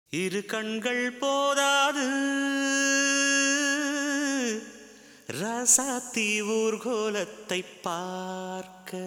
இரு கண்கள் போதாது ராசாத்தி ஊர்கோலத்தை பார்க்க.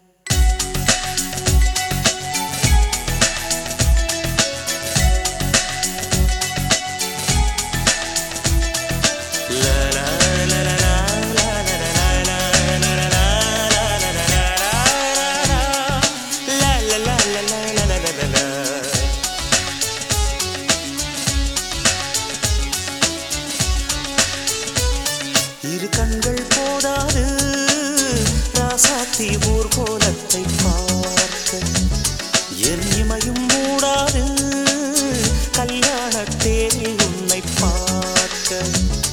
இரு கண்கள் போதாது ராசாத்தி ஊர்கோலத்தை பார்க்க. என் இமையும் மூடாது கல்யாண தேரில் உன்னை பார்க்க.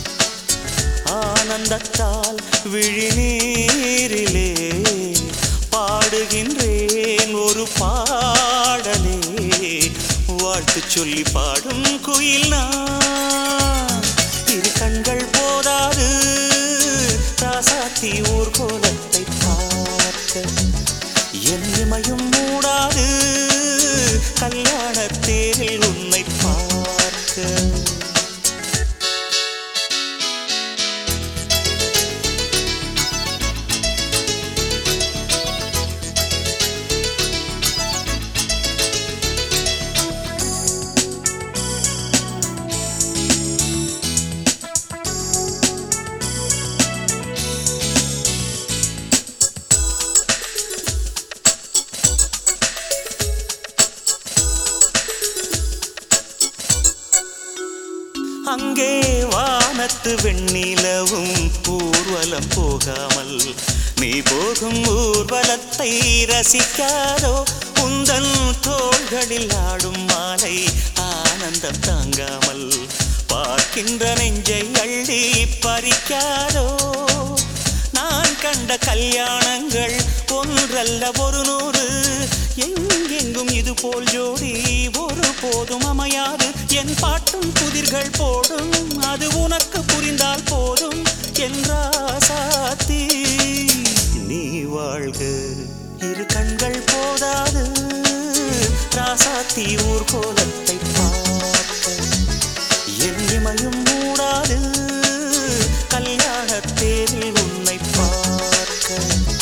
ஆனந்தத்தால் விழிநீரிலே பாடுகின்றேன் ஒரு பாடலே. வாழ்த்து சொல்லி பாடும் குயில் நான். இரு கண்கள் போதாது ராசாத்தி ஊர்கோலத்தை பார்க்க. என் இமையும் மூடாது கல்யாண தேரில் உன்னை பார்க்க. அங்கே வானத்து வெண்ணிலவும் ஊர்வலம் போகாமல் நீ போகும் ஊர்வலத்தை ரசிக்காதோ. உந்தன் தோள்களில் ஆடும் மாலை ஆனந்தம் தாங்காமல் பார்க்கின்ற நெஞ்சை அள்ளி பறிக்காதோ. நான் கண்ட கல்யாணங்கள் ஒன்றல்ல ஒரு நூறு. எங்கெங்கும் இது போல் ஜோடி ஒரு போதும் அமையாது. என் பாட்டும் புதிர்கள் போடும் அது உனக்கு புரிந்தால் போதும். என்றாசாத்தி நீ வாழ்க. இரு கண்கள் போதாது ராசாத்தி ஊர்கோலத்தை பார்க்க. என் இமையும் மூடாது கல்யாண தேரில் உன்னை பார்க்க.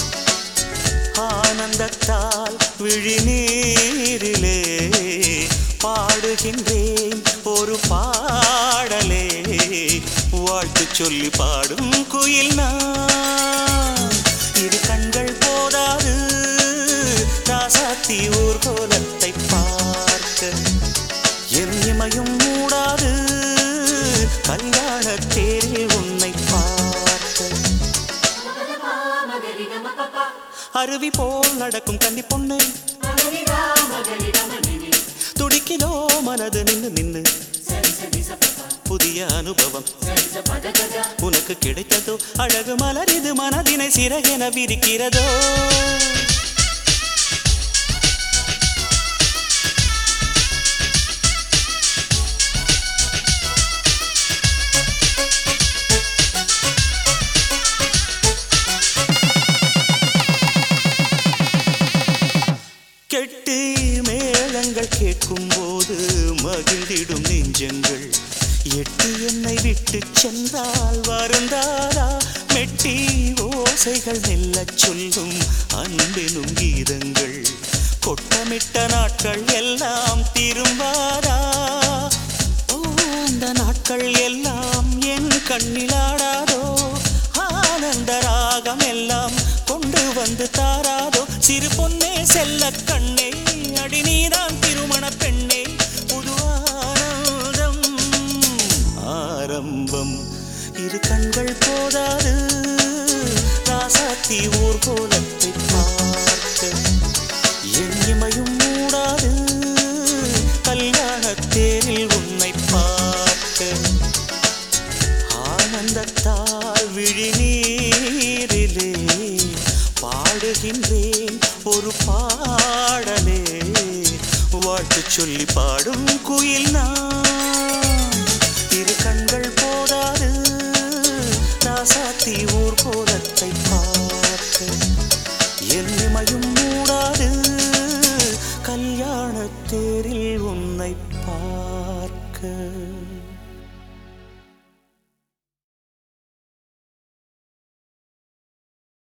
ஆனந்தத்தால் விழிநீரிலே பாடுகின்றேன் ஒரு பாடலே. வாழ்த்து சொல்லி பாடும் குயில் நான். இரு கண்கள் போதாது ராசாத்தி ஊர்கோலத்தை பார்க்க. என் இமையும் மூடாது கல்யாண தேரில் உன்னை பார்க்க. அருவி போல் நடக்கும் கன்னி பொண்ணு துடிக்கிதோ மனது நின்னு நின்னு. புதிய அனுபவம் உனக்கு கிடைத்ததோ. அழகு மலர் இது மனதினை சிறகென விரிக்கிறதோ. கெட்டி மேளங்கள் கேட்கும் போது மகிழ்ந்திடும் நெஞ்சங்கள். எட்டி என்னை விட்டு சென்றால் வருந்தாரா. மெட்டி ஓசைகள் மெல்ல சொல்லும் அன்பெனும் கீதங்கள். கொட்டமிட்ட நாட்கள் எல்லாம் திரும்பாரா. ஓ அந்த நாட்கள் எல்லாம் என் கண்ணிலாடாதோ. ஆனந்த ராகம் எல்லாம் கொண்டு வந்து தாராதோ. சிறு பொன்னே செல்ல கண்ணே அடி நீதான் திருமண பெண்ணே. புது ஆனந்தம் ஆரம்பம். இரு கண்கள் போதாது ராசாத்தி ஊர்கோலத்தை பார்க்க. என் இமையும் மூடாது கல்யாண தேரில் உன்னை பார்க்க. ஆனந்தத்தால் விழிநீரிலே பாடுகின்றேன் ஒரு பாடலே. வாழ்த்து சொல்லி பாடும் குயில் நான். இரு கண்கள் போதாது ராசாத்தி ஊர்கோலத்தை பார்க்க. என் இமையும் மூடாது கல்யாண தேரில் உன்னை பார். பார்க்க